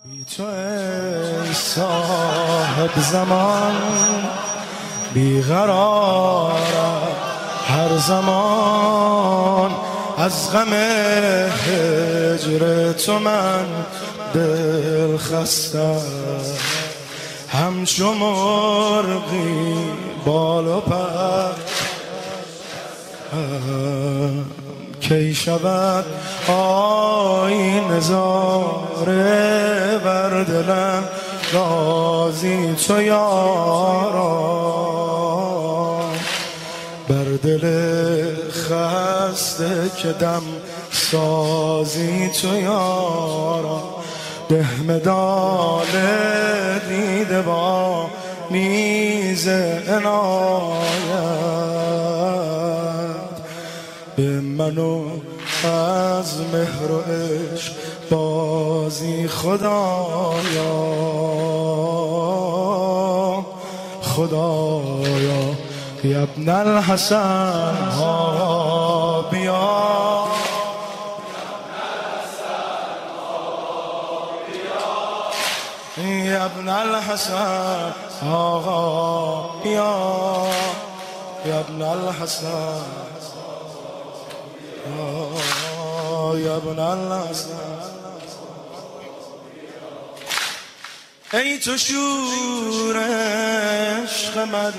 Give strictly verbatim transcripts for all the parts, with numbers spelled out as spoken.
بی تو ای صاحب زمان بیقرارم هر زمان، از غم هجر تو من دل خستم، همچو مرغی بال و پر کی شود آیینه زاره بر دلم رازی تو یارا، بر دل خسته که دم سازی تو یارا، ده مدال دیده با نیز عنایت، به منو از مهر و عشق بازی خدایا، خدایا یا ابن الحسن ها بیا، یا ابن الحسن آقا بیا، یا ابن الحسن یا ابن الحسن. ای تو شور عشق من،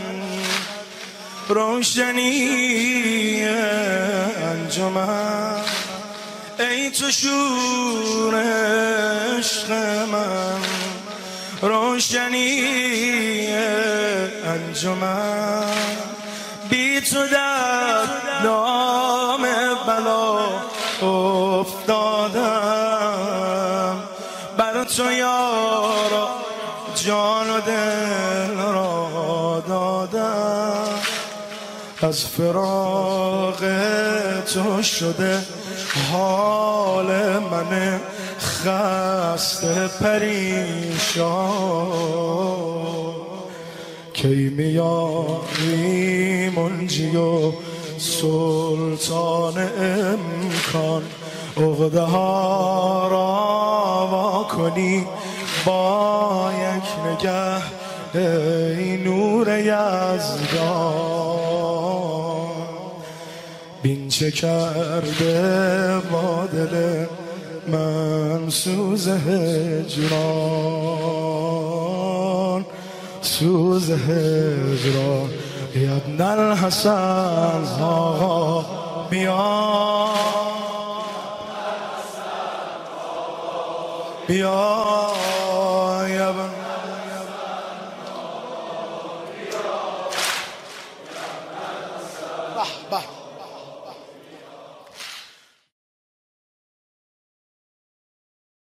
روشنی انجمن، ای تو شور عشق من، روشنی انجمن، بی تو در دام بلا افتادم، بر تو یارا جان و دل را دادم، از فراق تو شده حال من خسته پریشان، کی میاری منجی و سلطان امکان، عقده ها را وا کنی با یک نگه، ای نور یزدان، بین چه کرده با دل من سوز هجران، سوز هجران، یا ابن الحسن آقا بیا، بیا یا ابن به به